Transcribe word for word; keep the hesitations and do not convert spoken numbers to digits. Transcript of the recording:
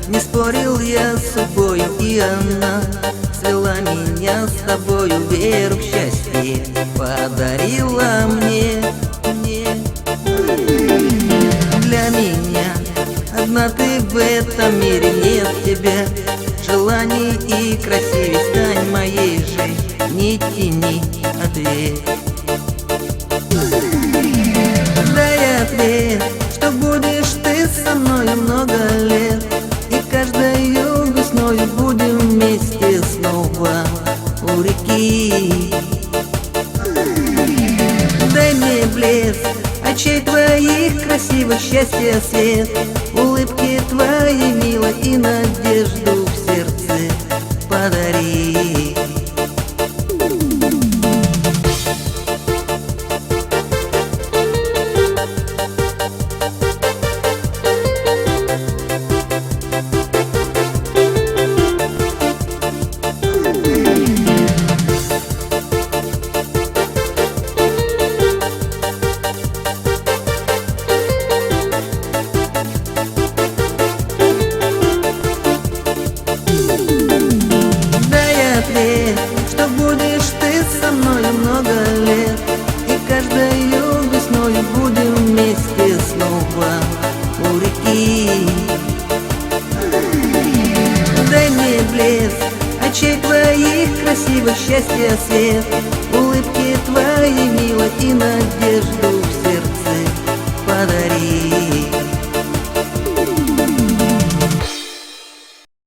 Не спорил я с собою, и она свела меня с тобою. Веру в счастье подарила мне, мне. Для меня одна ты в этом мире, нет тебя желаний и красивей. Стань моей же, не тяни ответ. Дай ответ, что будешь ты со мною много лет, и каждою весною будем вместе снова у реки. Дай мне блеск очей твоих красивых, счастья свет, улыбки твоей милой и надежду в сердце подари. Что будешь ты со мною много лет, и каждою весною будем вместе снова у реки. Дай мне блеск очей твоих красивых, счастья свет, улыбки твоей милой и надежды